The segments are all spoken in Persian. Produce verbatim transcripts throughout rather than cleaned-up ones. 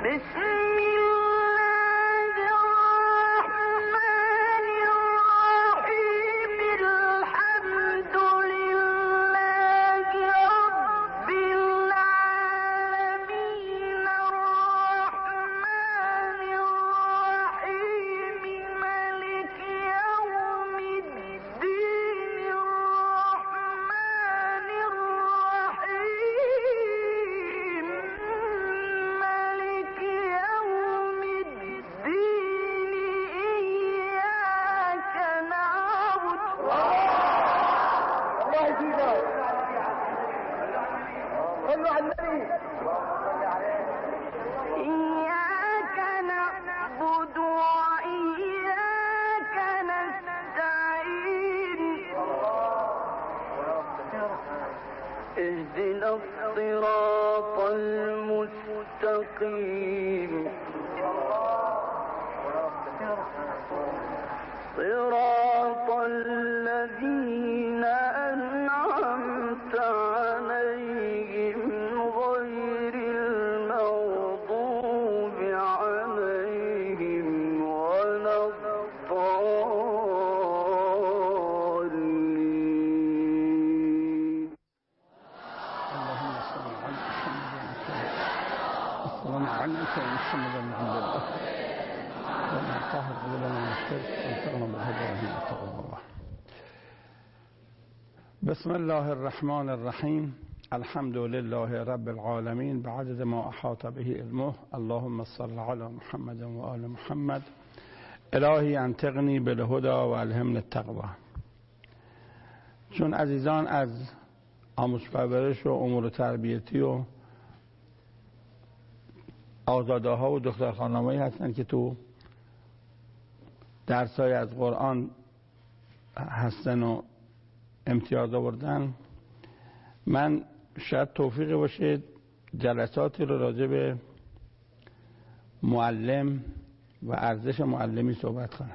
اهدنا الصراط المستقيم صراط الذين أنعمت عليهم غير المغضوب عليهم ولا الضالين. اللهم صل على محمد وعلى آل محمد وعلى طاهر قلوبنا والشرك وانصرنا بالهدى والتقوى الله. بسم الله الرحمن الرحیم. الحمد لله رب العالمین بعدد ما احاط به علمه. اللهم صل علی محمد و آل محمد. الهی انطقنی بالهدى و الهمنی التقوى. چون عزیزان از آموزش پرورش و امور تربیتی و آزاده ها و دختر خانمایی هستن که تو درسای از قرآن هستن و امتیاز آوردن، من شاید توفیقی باشه جلساتی رو راجع به معلم و ارزش معلمی صحبت کنم.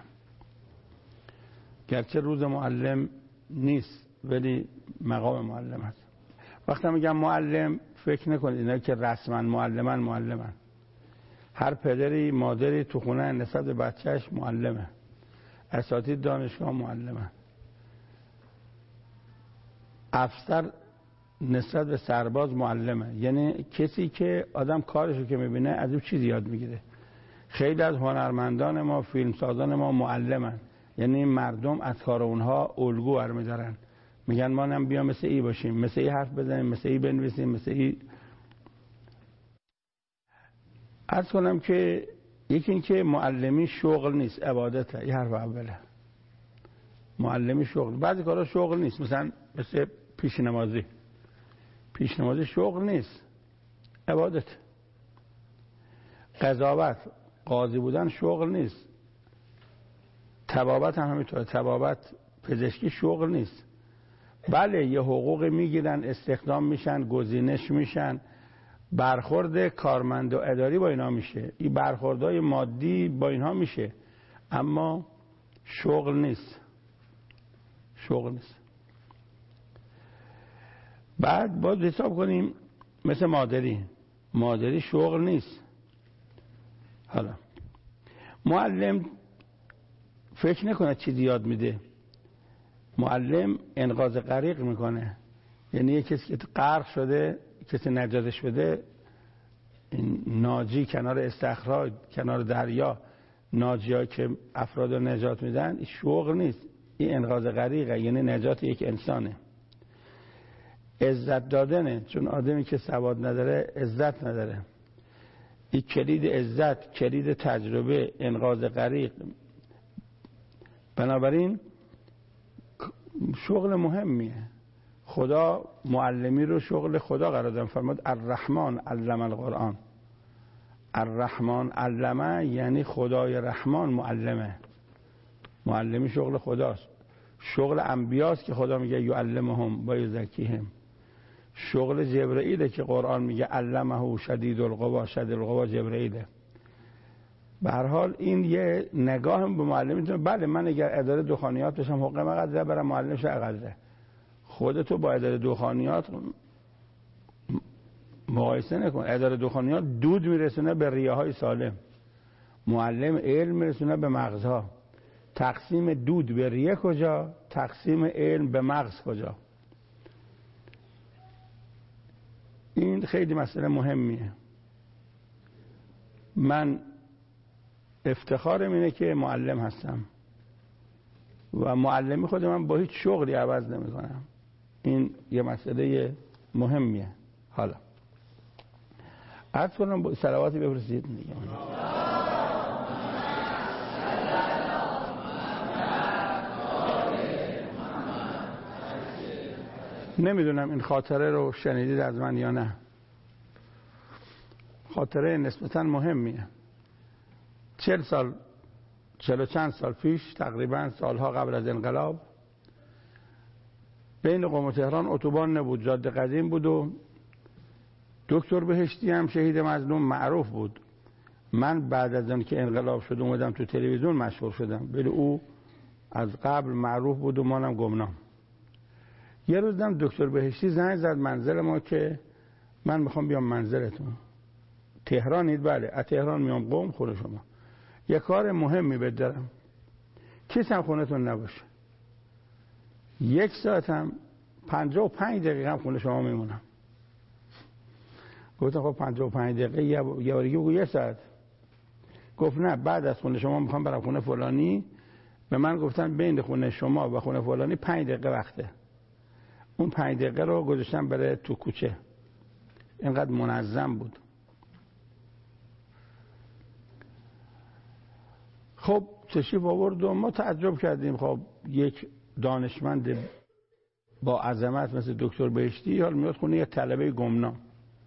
گرچه روز معلم نیست ولی مقام معلم هست. وقتی میگم معلم فکر نکنید اینا که رسما معلمن معلمن. هر پدری مادری تو خونه نسبت به بچهش معلمه. اساتید دانشگاه معلمه. افسر نسبت به سرباز معلمه. یعنی کسی که آدم کارشو که میبینه از اون چیزی یاد میگیره. خیلی از هنرمندان ما، فیلمسازان ما معلمن. یعنی مردم از کار اونها الگو برمی‌دارن. میگن ما هم بیا مثل ای باشیم، مثل ای حرف بزنیم، مثل ای بنویسیم، مثل ای. عرض کنم که یکی این که معلمی شغل نیست، عبادته. این حرف اوله. معلمی شغل، بعضی کارا شغل نیست، مثلا مثل پیش نمازی. پیش نمازی شغل نیست، عبادت. قضاوت، قاضی بودن شغل نیست. طبابت هم همینطوره. طبابت، پزشکی شغل نیست. بله یه حقوق میگیرن، استخدام میشن، گزینش میشن، برخورد کارمند و اداری با اینا میشه، این برخوردهای مادی با اینها میشه، اما شغل نیست. شغل نیست. بعد باید حساب کنیم مثل مادری. مادری شغل نیست. حالا معلم فکر نکنه چیزی یاد میده. معلم انقاذ غریق میکنه. یعنی یه کسی که غرق شده، کسی نجاتش بده، ناجی کنار استخراج، کنار دریا، ناجی ها که افراد رو نجات میدن، این شغل نیست، این انقاذ غریقه. یعنی نجات یک انسانه. عزت دادنه، چون آدمی که سواد نداره عزت نداره. این کلید عزت، کلید تجربه، انقاذ غریق. بنابراین شغل مهمیه. خدا معلمی رو شغل خدا قرار داد. فرمود الرحمن علم القرآن. الرحمن علمه یعنی خدای رحمان معلمه. معلمی شغل خداست. شغل انبیاست که خدا میگه یعلمهم و یزکیهم. شغل جبرئیله که قرآن میگه علمه شدید القوا. شدید القوا جبرئیله. به هر حال این یه نگاه به معلم میتونه. بله من اگر اداره دخانیات بشم حقوق من قدره، برم معلمش قدره. خودتو با اداره دخانیات مقایسه نکن. اداره دخانیات دود میرسونه به ریه‌های سالم، معلم علم میرسونه به مغزها. تقسیم دود به ریه کجا؟ تقسیم علم به مغز کجا؟ این خیلی مسئله مهمیه. من افتخارم اینه که معلم هستم و معلمی خود من با هیچ شغلی عوض نمی کنم. این یه مسئله مهمیه. حالا عرض کنم صلواتی بفرستید دیگه. نمیدونم این خاطره رو شنیدید از من یا نه. خاطره نسبتاً مهمیه. چهل سال چهل و چند سال پیش، تقریباً سالها قبل از انقلاب، بین قم و تهران اتوبان نبود، جاده قدیم بود و دکتر بهشتی هم شهید مظلوم معروف بود. من بعد از اون که انقلاب شد اومدم تو تلویزیون مشهور شدم، ولی او از قبل معروف بود و منم گمنام. یه روز دم دکتر بهشتی زنگ زد منزل ما که من میخوام بیام منزلتون. تهرانید؟ بله. از تهران میام قم خونه شما. یه کار مهمی بهت دارم، کسی هم خونتون نباشه. یک ساعت هم پنجاه و پنج دقیقه هم خونه شما میمونم. گفتم خب پنجاه و پنج دقیقه یه بارگی بگو یه ساعت. گفت نه، بعد از خونه شما میخوام برم خونه فلانی. به من گفتن بین خونه شما و خونه فلانی پنج دقیقه وقته. اون پنج دقیقه رو گذاشتم بره تو کوچه. اینقدر منظم بود. خب تشریف آورد و ما تعجب کردیم. خب یک دانشمند با عظمت مثل دکتر بهشتی حال میاد خونه یک طلبه گمنام.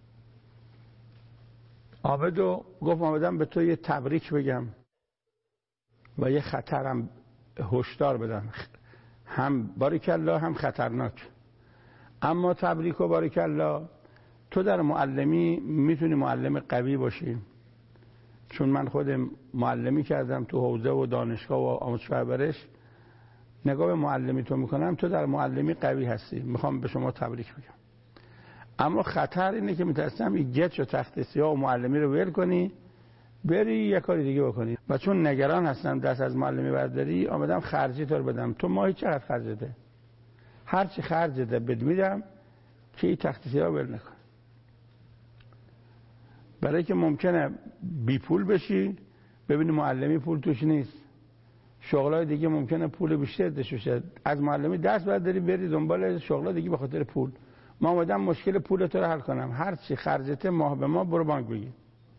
آمد و گفت آمدم به تو یه تبریک بگم و یه خطرم هشدار بدم، هم باریکالله هم خطرناک. اما تبریک و باریکالله، تو در معلمی میتونی معلم قوی باشی، چون من خودم معلمی کردم تو حوزه و دانشگاه و آموزش پرورش. نگاه به معلمی تو میکنم، تو در معلمی قوی هستی، میخوام به شما تبریک بگم. اما خطر اینه که میترسم این گچ و تخت سیاه و معلمی رو ول کنی بری یه کاری دیگه بکنی. و چون نگران هستم دست از معلمی برداری، آمدم خرجی تو رو بدم. تو ماهی چقدر خرجته؟ هر چی خرجته بد میدم که این تخت سیاه ول نکن. برای که ممکنه بی پول بشی، ببینی معلمی پول توش نیست، شغلای دیگه ممکنه پول بیشتر داشته. از معلمی دست برداری بری دنبال شغلای دیگه به خاطر پول. ما اومدم مشکل پول تو رو حل کنم. هر چی خرجته ماه به ماه برو بانک بگیر.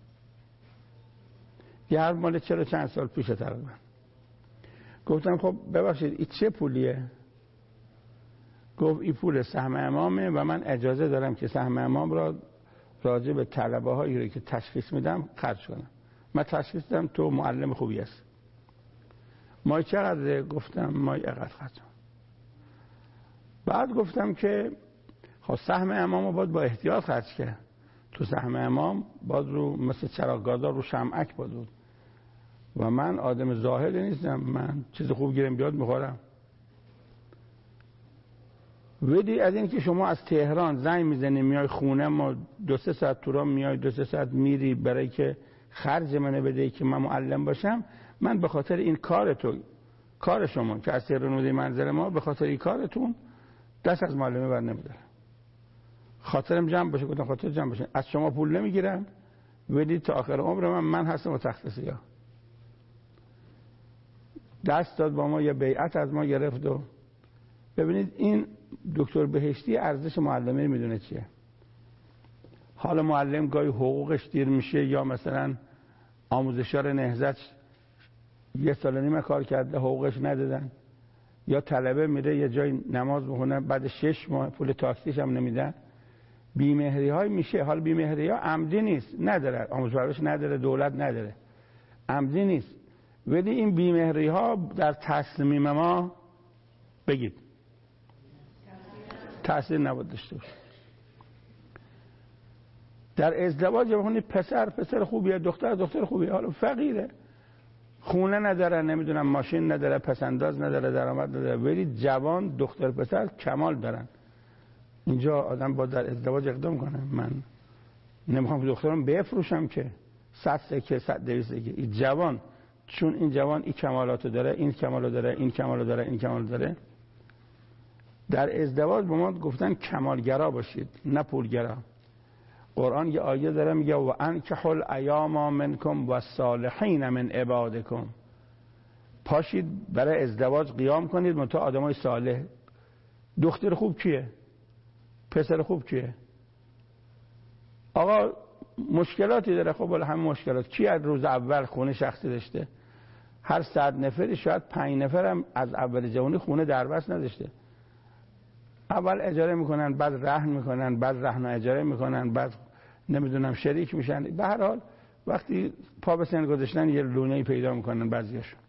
یه هر مال چرا چند سال پیشه تقریبا. گفتم خب ببخشید این چه پولیه؟ گفت این پول سهم امامه و من اجازه دارم که سهم امام را راجع به طلبه هایی رو که تشخیص میدم خرج کنم. من تشخیص دادم تو معلم خوبی هست. مای چقدر؟ گفتم مای اقدر خرج. بعد گفتم که خب سهم امام رو باید با احتیاط خرج کرد. تو سهم امام باید رو مثل چراغ‌گازا رو شمعک باید بود. و من آدم زاهدی نیستم، من چیز خوب گیرم بیاد میخورم. ولی از این که شما از تهران زنگ میزنی میای خونه ما دو سه ساعت تو راه میای، دو سه ساعت میری برای که خرج منو بده که من معلم باشم، من به خاطر این کار تو، کار شما که از تهران اومدی منزل ما، به خاطر این کارتون دست از معلمی بر نمیدارم. خاطرم جمع باشه. گفتم خاطر جمع باشه، از شما پول نمیگیرم، ولی تا آخر عمر من من هستم و تخت سیاه. دست داد با ما، یه بیعت از ما گرفت. و ببینید این دکتر بهشتی ارزش معلمی میدونه چیه. حالا معلم گاهی حقوقش دیر میشه، یا مثلا آموزشیار نهضت یه سال و نیم کار کرده حقوقش ندادن، یا طلبه میره یه جای نماز بخونه بعد شش ماه پول تاکسیش هم نمیدن. بیمهری های میشه. حال بیمهری ها عمدی نیست، نداره آموزش پرورش نداره، دولت نداره، عمدی نیست. ولی این بیمهری ها در تصمیم ما بگید تاثیر نباید داشته باشه. در ازدواج بخونی پسر پسر خوبیه، دختر دختر خوبیه، حالا فقیره، خونه نداره، نمیدونم ماشین نداره، پسنداز نداره، درآمد نداره، ولی جوان دختر پسر کمال دارن. اینجا آدم با در ازدواج اقدام کنه. من نمیخوام که دخترم بفروشم که صد سکه صد دویست سکه. این جوان چون این جوان این کمالاتو داره، این کمالو داره، این کمالو داره، این کمالو داره. در ازدواج به ما گفتن کمالگرا باشید نه پولگرا. قرآن یه آیه داره میگه و انکحوا الایام منکم والصالحین من عبادکم. پاشید برای ازدواج قیام کنید منتها آدمای صالح. دختر خوب کیه؟ پسر خوب کیه؟ آقا مشکلاتی داره، خب ولی همه مشکلات. کی از روز اول خونه شخصی داشته؟ هر صد نفری شاید پنج نفر هم از اول جوانی خونه دربست نداشته. اول اجاره میکنن، بعد رهن میکنن، بعد رهن و اجاره میکنن، بعد نمیدونم شریک میشن. به هر حال وقتی پا به سن گذاشتن یه لونه‌ای پیدا میکنن بعضیاشون.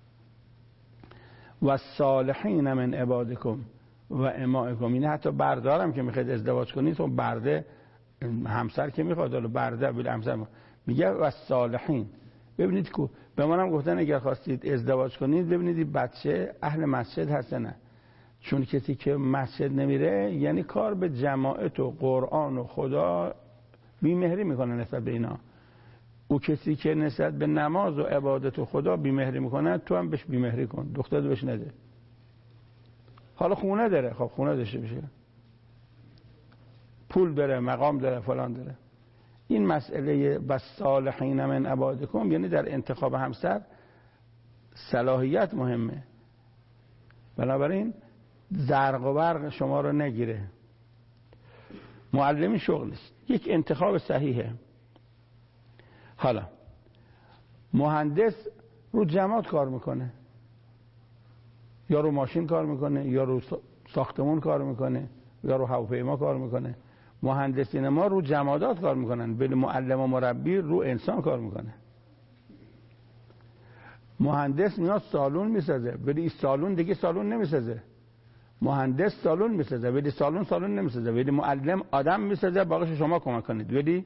و صالحین من عبادکم و امائکم. این حتی بردارم که میخواید ازدواج کنید تو برده همسر که میخواد ولی برده بل همسر میگه و صالحین. ببینید کو به منم گفتن اگر خواستید ازدواج کنید ببینید بچه اهل مسجد هست نه. چون کسی که مسجد نمیره یعنی کار به جماعت و قرآن و خدا بیمهری میکنه نسبت به اینا. او کسی که نسبت به نماز و عبادت و خدا بیمهری میکنه تو هم بهش بیمهری کن، دختر بهش نده. حالا خونه داره، خب خونه داشته بشه، پول داره، مقام داره، فلان داره. این مسئله بس صالحین من عبادکم یعنی در انتخاب همسر صلاحیت مهمه. بنابراین زرق و برق شما رو نگیره. معلمی شغل است، یک انتخاب صحیحه. حالا مهندس رو جماعت کار میکنه، یا رو ماشین کار میکنه، یا رو ساختمون کار میکنه، یا رو هواپیما کار میکنه. مهندسین ما رو جمادات کار میکنن، ولی معلم و مربی رو انسان کار میکنه. مهندس میاد سالون میسازه ولی این سالون دیگه سالون نمیسازه. مهندس سالون میسازه ولی سالون سالون نمیسازه. ولی معلم آدم میسازه، باقیش شما کمک کنید. ولی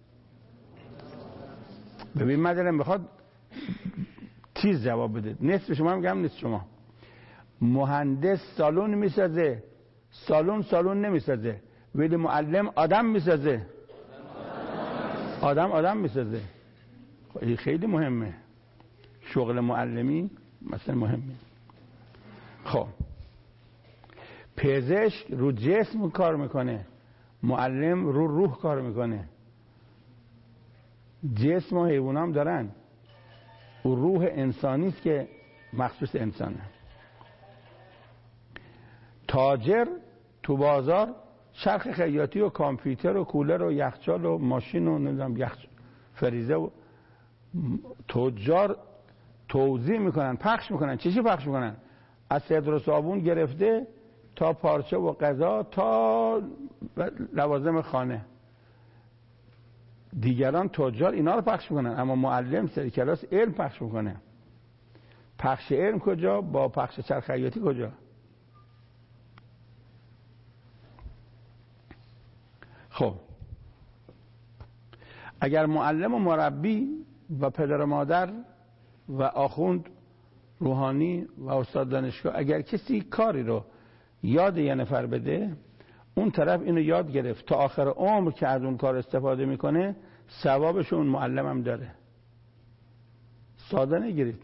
ببین مدرم بخواد چیز جواب بده، نصف شما میگم نیست شما. مهندس سالون میسازه، سالون سالون نمیسازه، ولی معلم آدم میسازه، آدم آدم میسازه. این خیلی مهمه. شغل معلمی مثلا مهمه. خب پزشک رو جسم کار میکنه، معلم رو روح کار میکنه. جسم و حیوان هم دارن، و روح انسانی است که مخصوص انسانه. تاجر تو بازار چرخ خیاطی و کامپیوتر و کولر و یخچال و ماشین و نمیدونم یخ فریزه و تجار توزیع میکنن، پخش میکنن. چی چی پخش میکنن؟ از صدر و صابون گرفته تا پارچه و غذا تا لوازم خانه. دیگران تجار اینا رو پخش میکنن، اما معلم سر کلاس علم پخش میکنه. پخش علم کجا؟ با پخش چرخ خیاطی کجا؟ خب اگر معلم و مربی و پدر و مادر و آخوند روحانی و استاد دانشگاه اگر کسی کاری رو یاد یه نفر بده، اون طرف اینو یاد گرفت تا آخر عمر که از اون کار استفاده میکنه، ثوابش اون معلم هم داره. ساده نگیرید.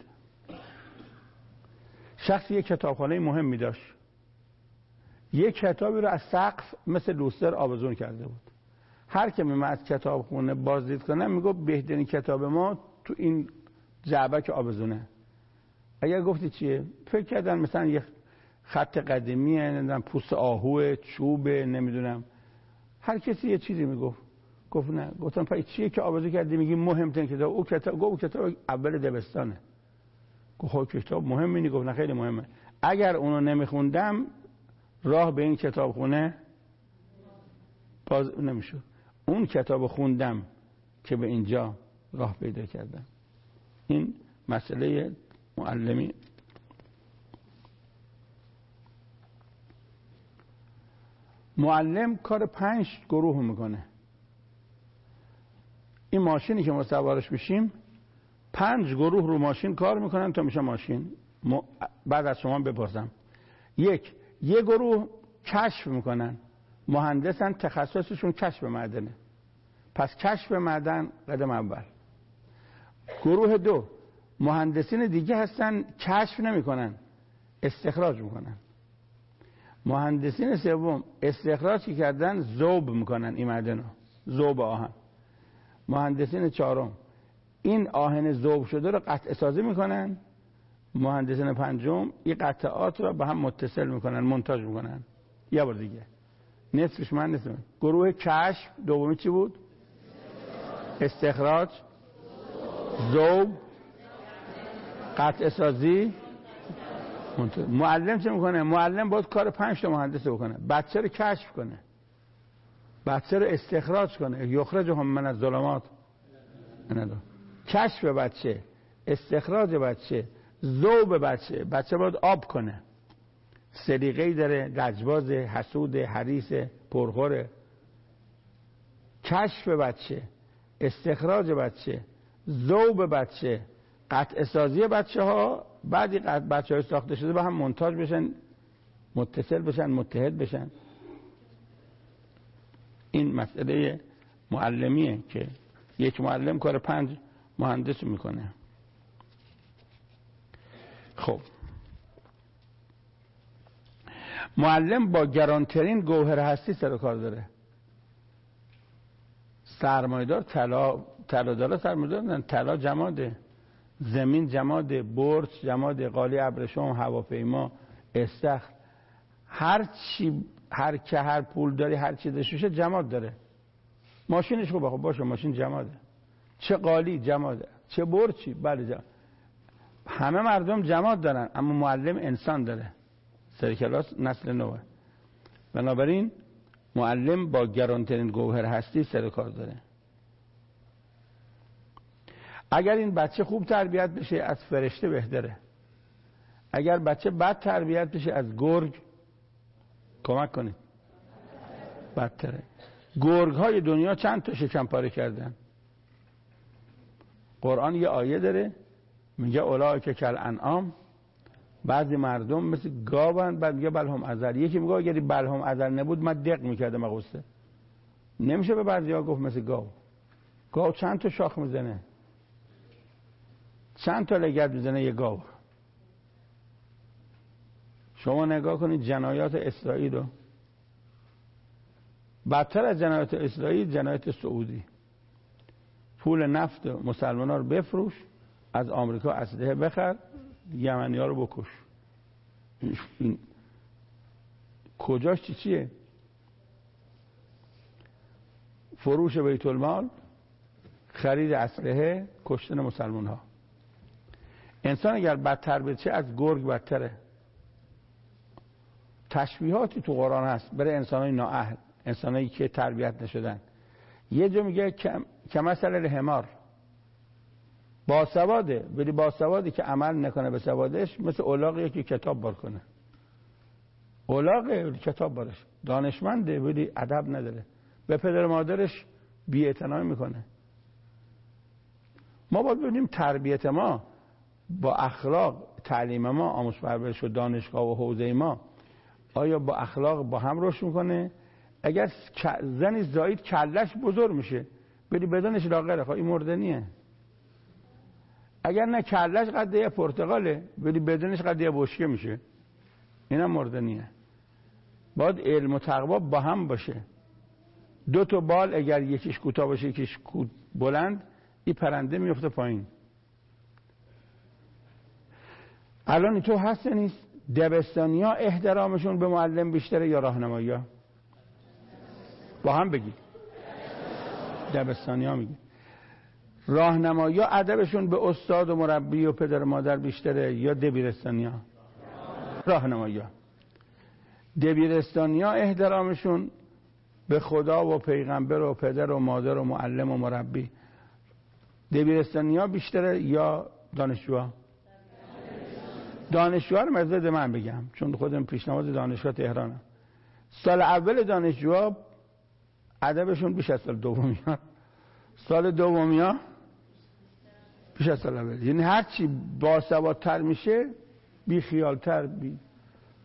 شخصی یک کتابخانه مهمی داشت، یک کتابی رو از سقف مثل لوستر آویزون کرده بود. هر که من از کتابخونه بازدید کنم میگه بهترین کتاب ما تو این جعبه که آویزونه. اگر گفتی چیه؟ فکر کردن مثلا یه خط قدیمیه، نمیدونم پوست آهوه، چوبه، نمیدونم. هر کسی یه چیزی میگفت. گفت نه. گفتم پس چیه که آویزون کردی میگی مهمترین کتاب؟ او کتاب گفت کتاب اول دبستانه. گفت خب کتاب مهمه نی؟ گفت نه خیلی مهمه. اگر اونو نمیخوندم راه به این کتابخونه باز نمیشد. اون کتاب خوندم که به اینجا راه پیدا کردم. این مسئله معلمی. معلم کار پنج گروه میکنه. این ماشینی که ما سوارش میشیم پنج گروه رو ماشین کار میکنن تا میشه ماشین. بعد از شما بپرسم. یک یه گروه کشف میکنن، مهندسن، تخصصشون کشف معدنه. پس کشف معدن قدم اول. گروه دو مهندسین دیگه هستن کشف نمیکنن، استخراج میکنن. مهندسین سوم استخراج کردن ذوب میکنن این معدن رو، ذوب آهن. مهندسین چهارم این آهن ذوب شده رو قطع سازی میکنن. مهندسین پنجم این قطعات رو به هم متصل میکنن، مونتاژ میکنن. یه بار دیگه نصفش من نصفش. گروه کشف دومی چی بود؟ استخراج، ذوب، قطع سازی. معلم چه میکنه؟ معلم باید کار پنج تا مهندس بکنه. بچه رو کشف کنه، بچه رو استخراج کنه، یخرجهم من الظلمات. کشف بچه، استخراج بچه، ذوب بچه. بچه باید آب کنه، سلیقه‌ای داره، لجباز، حسود، حریص، پرخوره. کشف بچه، استخراج بچه، ذوب بچه، قطع سازی بچه ها. بعدی بچه های ساخته شده به هم مونتاژ بشن، متصل بشن، متحد بشن. این مسئله معلمیه که یک معلم کار پنج مهندس میکنه. خب معلم با گرانترین گوهر هستی سر کار داره. سرمایه‌دار طلا، طلادار سرمایه‌دار نه، طلا جماده، زمین جماده، برج جماده، قالی ابریشم، هواپیما، استخر، هر چی، هر که هر پول داری، هر چی داشته جماد داره. ماشینش خوبه، خب باشه ماشین جماده. چه قالی جماده، چه برجی، بله جماد. همه مردم جماد دارن، اما معلم انسان داره. سرکلاس نسل نوه. بنابراین معلم با گرانترین گوهر هستی سر کار داره. اگر این بچه خوب تربیت بشه از فرشته بهتره. اگر بچه بد تربیت بشه از گرگ، کمک کنید، بدتره. گرگ های دنیا چند تا شکم پاره کردن. قرآن یه آیه داره میگه اولئک کالانعام، بعضی مردم مثل گاون، بعد میگه بل هم اضل. یکی میگه اگه بل هم اضل نبود من دق میکردم غصه. نمیشه به بعضیا گفت مثل گاو. گاو چند تا شاخ میزنه، چند تا لگد میزنه یه گاو. شما نگاه کنید جنایات اسرائیل رو. بدتر از جنایات اسرائیل جنایات سعودی. پول نفت مسلمان ها رو بفروش، از آمریکا اسلحه بخر، یمنی ها رو بکش. این کجاش چی چیه؟ فروش بیت المال، خرید اسلحه، کشتن مسلمان ها. انسان اگر بدتر بشه از گرگ بدتره. تشبیهاتی تو قرآن هست برای انسانای نااهل، انسانایی که تربیت نشدن. یه جا میگه که مثل الحمار، باسواده ولی باسوادی که عمل نکنه به سوادش مثل الاغیه که کتاب بار کنه. الاغه ولی کتاب بارش، دانشمنده ولی ادب نداره، به پدر مادرش بی‌اعتنایی میکنه. ما باید ببینیم تربیت ما با اخلاق، تعلیم ما، آموزش پرورش و دانشگاه و حوزه ما آیا با اخلاق با هم رشد میکنه؟ اگر زنی زایید کلش بزرگ میشه بری بدنش لاغره، خب این مردنیه. اگر نه کلش قد یه پرتقاله ولی بدنش قد یه بشکه میشه، اینم مردنیه. باید علم و تقوا با هم باشه. دو تا بال اگر یکیش کوتاه باشه یکیش بلند، این پرنده میفته پایین. الان تو هست نیست دبستانی ها احترامشون به معلم بیشتره یا راهنمایی ها؟ با هم بگید. دبستانی ها میگید. راهنمایی ها ادبشون به استاد و مربی و پدر و مادر بیشتره یا دبیرستانی ها؟ راهنمایی ها. دبیرستانی ها احترامشون به خدا و پیغمبر و پدر و مادر و معلم و مربی، دبیرستانی ها بیشتره یا دانشجوها؟ دانشجوها رو مزد من بگم چون خودم پیشنهاد دانشگاه تهرانم. سال اول دانشجوها ادبشون بیش از سال دومی ها، سال دومی ها بیش از سال اول. یعنی هرچی باسوادتر میشه بی خیالتر بی...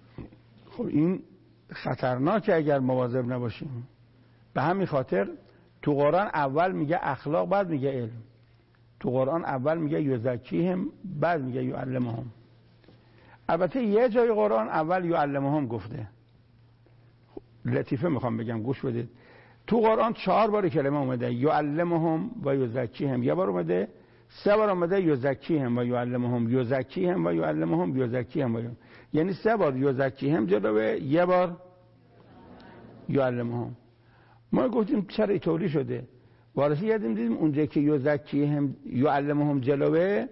خب این خطرناکه اگر مواظب نباشیم. به همین خاطر تو قرآن اول میگه اخلاق بعد میگه علم. تو قرآن اول میگه یزکیهم بعد میگه یعلمهم. البته یه جای قرآن اول یعلمهم گفته. لطیفه میخوام بگم گوش بدید. تو قرآن چهار بار کلمه اومده یعلمهم و یزکیهم، یه بار اومده، سه بار اومده یزکیهم و یعلمهم، یزکیهم و یعلمهم، یزکیهم و یعلمهم. یعنی سه بار یزکیهم جلوه، یه بار یعلمهم. ما گفتیم چرا اینطوری شده؟ وارثی یادیم دیدیم اونجا که یزکیهم یعلمهم جلوه،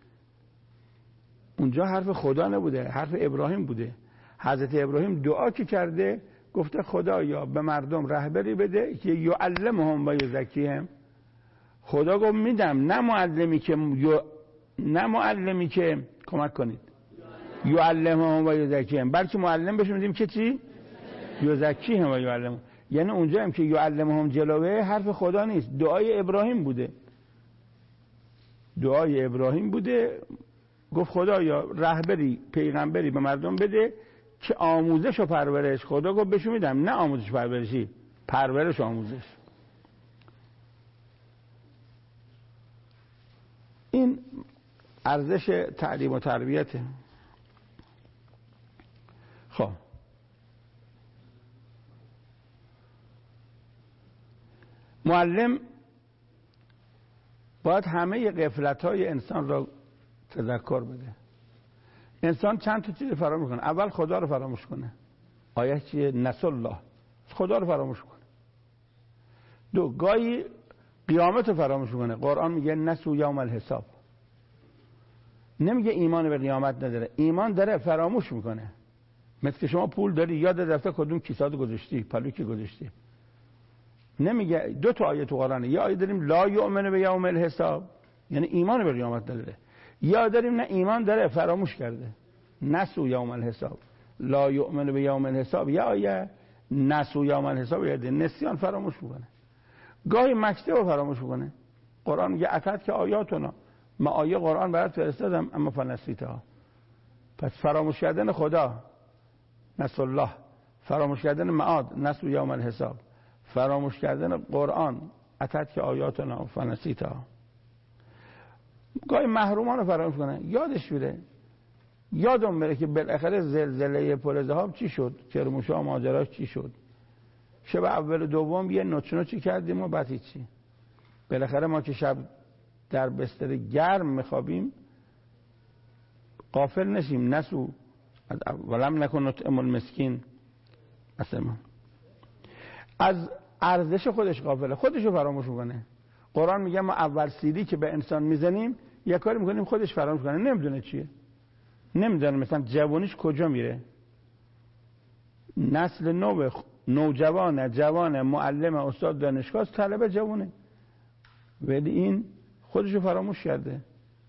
اونجا حرف خدا نبوده، حرف ابراهیم بوده. حضرت ابراهیم دعا که کرده گفته خدایا به مردم رهبری بده که یعلمهم و یزکیهم. خدا گفت میدم، نه معلمی که ی... نه معلمی که کمک کنید یعلمهم و یزکیهم، بلکه معلم بهش میدیم که چی؟ یزکیهم و یعلمهم. یعنی اونجا هم که یعلمهم جلوه حرف خدا نیست، دعای ابراهیم بوده. دعای ابراهیم بوده، گفت خدایا رهبری پیغمبری به مردم بده که آموزش و پرورش. خدا گفت بهش میدم، نه آموزش پرورشی، پرورش و آموزش. این ارزش تعلیم و تربیته. خب معلم باید همه غفلت‌های انسان را تذکر بده. انسان چند تا چیز فراموش کنه. اول خدا رو فراموش کنه. آیه چیه؟ نسوا الله، خدا رو فراموش کنه. دو، گاهی قیامت رو فراموش کنه. قرآن میگه نسوا یوم الحساب. نمیگه ایمان به قیامت نداره، ایمان داره، فراموش میکنه. مثل که شما پول داری یاد رفته کدوم کیسات گذاشتی، پلوکی گذاشتی. نمیگه. دو تا آیه تو قرآنه. یه آیه داریم لا یؤمن به یوم الحساب، یعنی ایمان به قیامت نداره. یا داریم نه ایمان داره، فراموش کرده. نسوا یوم الحساب، لا یؤمن به یوم الحساب. یا آیه نسوا یوم الحساب، یعنی نسیان، فراموش میکنه. گاهی مکتب رو فراموش میکنه. قرآن میگه اتت که آیاتنا، ما آیه قرآن برات فرستادم اما فنسیتها. پس فراموش کردن خدا نسوا الله، فراموش کردن معاد نسوا یوم الحساب، فراموش کردن قرآن اتت که آیاتنا فنسیتها. گاهی محرومان رو فراموش کنه، یادش میره، یادم بره که بالاخره زلزله پل‌ذهاب چی شد، کرمانشاه ماجراش چی شد. شب اول و دوم یه نوچ نوچی کردیم و بعد چی. بالاخره ما که شب در بستر گرم میخوابیم غافل نشیم. نسو ولم نکن نطعم المسکین. اصلا از ارزش خودش غافله، خودشو فراموش میکنه. قرآن میگه ما اول سیلی که به انسان میزنیم یه کاری میکنیم خودش فراموش کنه، نمیدونه چیه، نمیدونه مثلا جوانیش کجا میره. نسل نو، نوجوان، جوان، معلم، استاد دانشگاه، طلبه جوانه، ولی این خودشو فراموش کرده.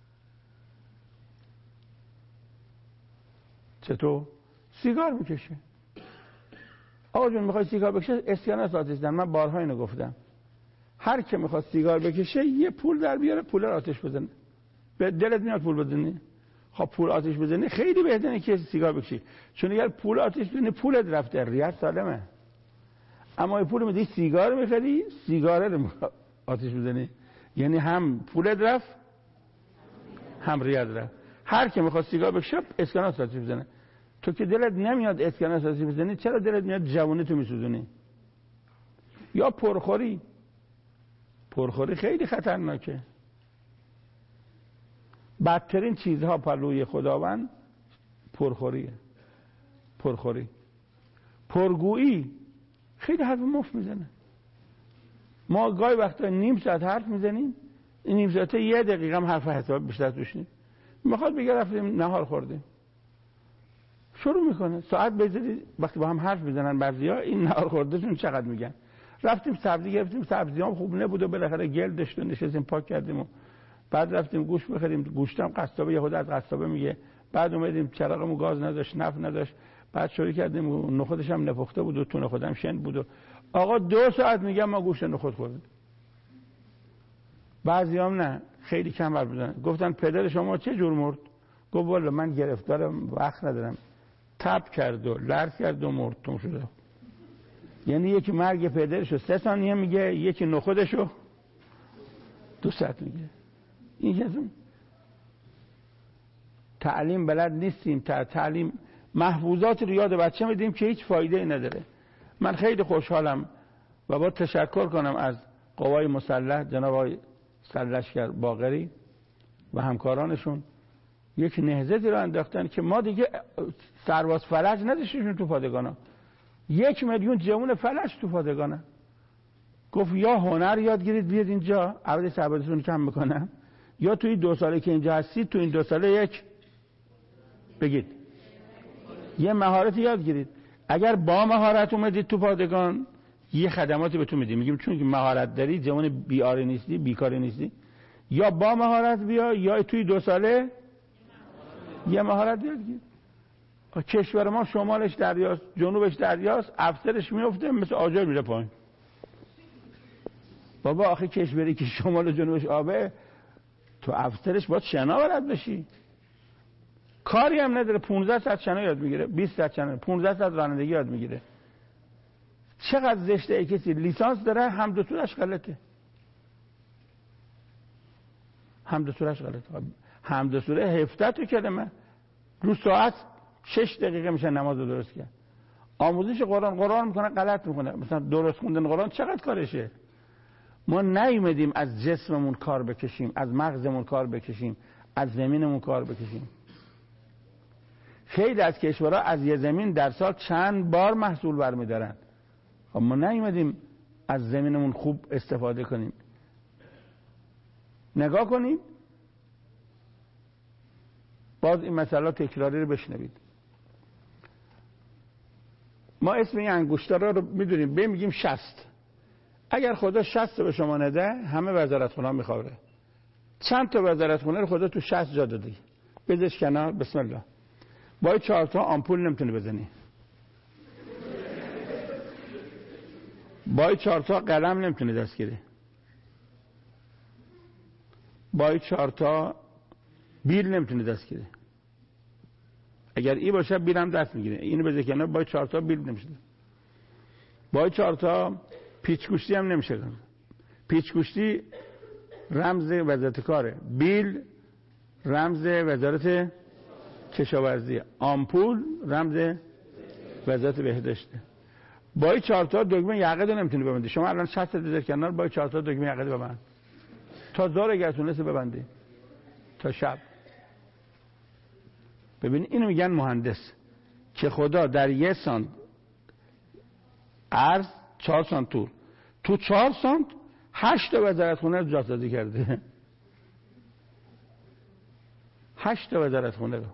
چطور؟ سیگار میکشه. آقا جون میخوای سیگار بکشه، اسکناس آتش زن. من بارها اینو گفتم، هر که میخواد سیگار بکشه یه پول در بیاره، پول رو آتش بزنه. به دلت میاد پول بزنی؟ خب پول آتش بزنی خیلی بهتره که سیگار بکشی، چون اگر پول آتش بزنی پولت رفته، ریت سالمه. اما پول میدی سیگار میخری، سیگار رو آتش بزنی، یعنی هم پولت رفت هم ریت رفت. هر که میخواد سیگار بکشه اسکناس آتش بزنه. تو که دلت نمیاد اسکناس آتش بزنی، چرا دلت میاد جوانی تو میسوزونی؟ یا پرخوری. پرخوری خیلی خطرناکه. بدترین چیزها پلوی خداوند پرخوریه. پرخوری، پرگویی، خیلی حرف مفت میزنه. ما گاهی وقتا نیم ساعت حرف میزنیم، این نیم ساعت یه دقیقه هم حرف حساب بیشتر توش نیست. میخواد بگه رفتیم نهار خوردیم، شروع میکنه ساعت بذاری وقتی با هم حرف میزنن بعضیا این نهار خوردهشون چقدر میگن. رفتیم سبزی گرفتیم، سبزی هم خوب نبود و بالاخره گل داشت و نشستیم پاک کردیم و بعد رفتیم گوشت بخریم. گوشتم قصابه یه خود از قصابه میگه. بعد اومدیم چراغمون گاز نداشت، نفت نداشت. بعد شروع کردیم و نخودش هم نپخته بود و تو نخودم شن بود و آقا دو ساعت میگم ما گوشت نخود خوردیم. بعضیام نه، خیلی کم حرف میزنن. گفتن پدر شما چه جور مرد؟ گفت والا من گرفتارم، وقت ندارم. تب کرد و لرز کرد و مرد. تون شده. یعنی یکی مرگ پدرشو سه ثانیه میگه، یکی نخودشو دو ساعت میگه. این چیزون تعلیم بلد نیستیم، تعلیم محفوظات رو یاد بچه میدیم که هیچ فایده ای نداره. من خیلی خوشحالم و با تشکر کنم از قوای مسلح، جناب آقای سرلشکر باقری و همکارانشون، یک نهضتی رو انداختن که ما دیگه سرباز فلج نداشتیم تو پادگانا. یک میلیون جوان فلج تو پادگانا. گفت یا هنر یاد گیرید بیاد اینجا عوض سربازتون کم میکنم، یا توی دو ساله که اینجا هستید تو این دو ساله یک بگید یه مهارت یاد گیرید. اگر با مهارت اومدید تو پادگان یه خدماتی بهتون میدیم، میگیم چون که مهارت داری، جوان بیاری نیستی، بیکاری نیستی، یا با مهارت بیا یا توی دو ساله یه مهارت یاد گیر. کشور ما شمالش دریاست، جنوبش دریاست، افسرش میفته مثل آجر میره پایین. بابا آخه کشوری که شمال و جنوبش آبه، تو افسرش باید شنا بلد بشی. کاری هم نداره، پانزده ساعت شنا یاد میگیره، بیست ساعت شنا، پانزده ساعت رانندگی یاد میگیره. چقدر زشته ای کسی لیسانس داره هم دکترش غلطه. هم دکترش غلطه. هم دکتره هفده تا کلمه رو ساعت شش دقیقه میشه نماز رو درست کرد. آموزش قرآن قرآن میکنه غلط میکنه. مثلا درست خوندن قرآن چقدر کارشه. ما نیومدیم از جسممون کار بکشیم، از مغزمون کار بکشیم، از زمینمون کار بکشیم. خیلی از کشورها از یه زمین در سال چند بار محصول برمیدارن. ما نیومدیم از زمینمون خوب استفاده کنیم. نگاه کنیم باز این مسئله تکراری رو بشنوید. ما اسم این انگشترها رو میدونیم، به میگیم شست. اگر خدا شست به شما نده همه وزارتخونه میخواره. چند تا وزارتخونه رو خدا تو شست جا داده. بذارش کنار، بسم الله. با چهار تا آمپول نمیتونی بزنی، با چهار تا قلم نمیتونی دستگیری، با چهار تا بیل نمیتونی دستگیری. اگر ای باشه بیلم دست میگیره، اینو بذار کنار، با چهار تا بیل نمیشه. با چهار تا پیچگوشتی هم نمیشه. پیچگوشتی رمز وزارت کاره، بیل رمز وزارت کشاورزی، آمپول رمز وزارت بهداشته. با چهار تا دکمه یقه رو نمیتونی ببندی. شما الان شصت بذار کنار، با چهار تا دکمه یقه رو ببند تا زار اگر تونستی ببندی تا شب. ببین اینو میگن مهندس که خدا در یه سانت عرض چهار سانت طول، تو چهار سانت هشت وزارتخونه رو جاسازی کرده. هشت وزارتخونه رو.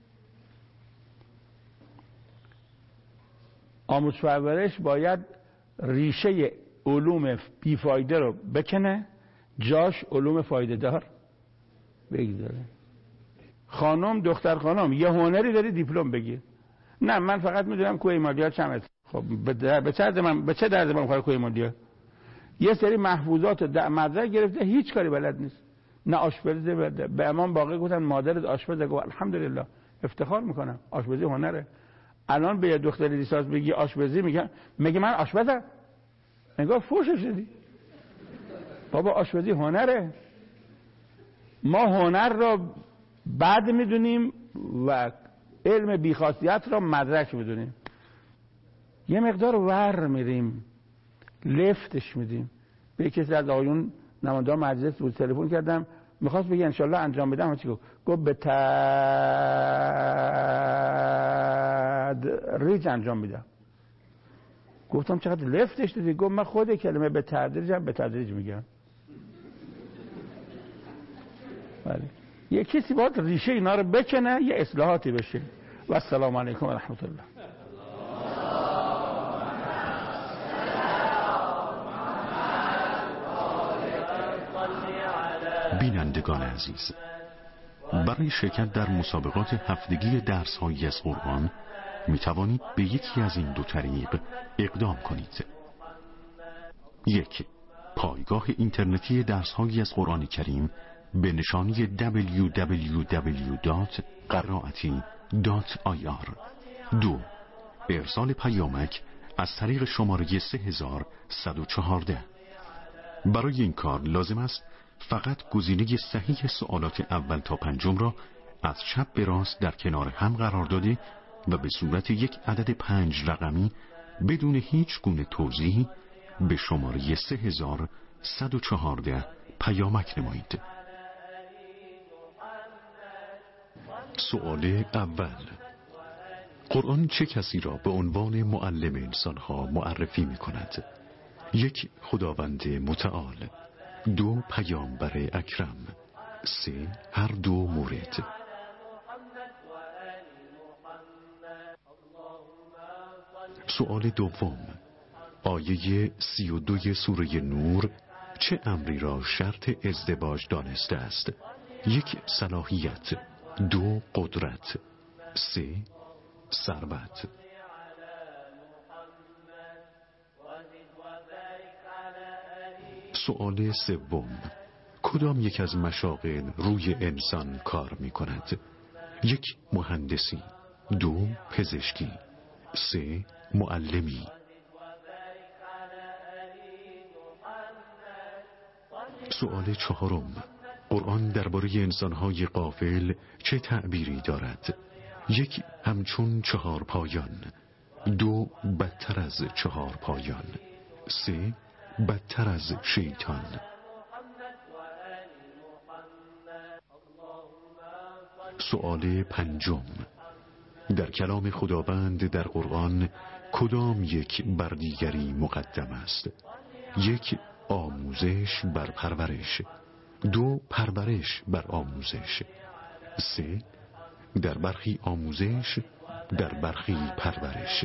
آموزش پرورش باید ریشه علوم بیفایده رو بکنه، جاش علوم فایده دار بگذاره. خانم دختر خانم یه هنری داری دیپلم بگیر. نه من فقط میدونم کوه ایمالیا چمت. خب به چه درد من به چه درد من میخوره کوه ایمالیا؟ یه سری محفوظات مدرک گرفته هیچ کاری بلد نیست. نه آشپزی بلده. به امام باقی گفتن مادرت آشپزه، گفت الحمدلله افتخار میکنم آشپزی هنره. الان به یه دختر لیسانس بگی آشپزی میگه میگه من آشپزم. نگاه فوشش شدی. بابا آشپزی هنره. ما هنر را بعد میدونیم و علم بیخاصیت را مدرک میدونیم. یه مقدار ور میریم، لفتش میدیم. به کسی از آقایون نمایندگان مجلس بود تلفن کردم، میخواست بگه انشالله انجام بدم. چی گفت؟ گفت به تدریج انجام میدم. گفتم چقدر لفتش دادی؟ گفت من خود کلمه به تدریج هم به تدریج میگم. بله. یه کسی باید ریشه اینا رو بکنه، یه اصلاحاتی بشه. و السلام علیکم و رحمت الله. بینندگان عزیز، برای شرکت در مسابقات هفتگی درس‌هایی از قرآن می توانید به یکی از این دو طریق اقدام کنید. یک، پایگاه اینترنتی درس‌هایی از قرآن کریم به نشانی دبلیو دبلیو دبلیو دات قرائتی دات آی آر. دو، ارسال پیامک از طریق شماره سه هزار و صد و چهارده. برای این کار لازم است فقط گزینه صحیح سوالات اول تا پنجم را از چپ به راست در کنار هم قرار داده و به صورت یک عدد پنج رقمی بدون هیچ گونه توضیحی به شماره سه هزار و صد و چهارده پیامک نمایید. سوال اول: قرآن چه کسی را به عنوان معلم انسانها معرفی می کند؟ یک، خداوند متعال. دو، پیامبر اکرم. سه، هر دو مورد. سوال دوم: آیه سی و دوی سوره نور چه امری را شرط ازدواج دانسته است؟ یک، صلاحیت. دو، قدرت. سه، ثروت. سوال سوم: کدام یک از مشاغل روی انسان کار می کند؟ یک، مهندسی. دو، پزشکی. سه، معلمی. سوال چهارم: قرآن درباره انسانهای غافل چه تعبیری دارد؟ یک، همچون چهار پایان. دو، بدتر از چهار پایان. سه، بدتر از شیطان. سوال پنجم: در کلام خداوند در قرآن کدام یک بر دیگری مقدم است؟ یک، آموزش بر پرورش. دو، پرورش بر آموزش. سه، در برخی آموزش در برخی پرورش.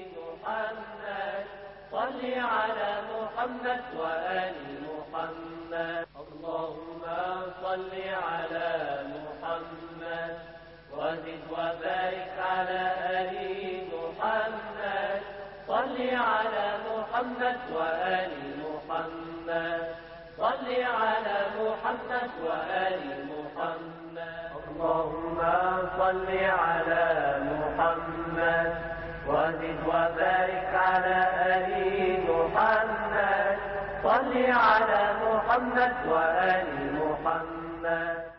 صل على محمد وآل محمد اللهم صل على محمد وزد وبارك على آل محمد صل على محمد وآل محمد صل على محمد وآل محمد اللهم صل على محمد وزد وبارك على آل محمد صل على محمد وآل محمد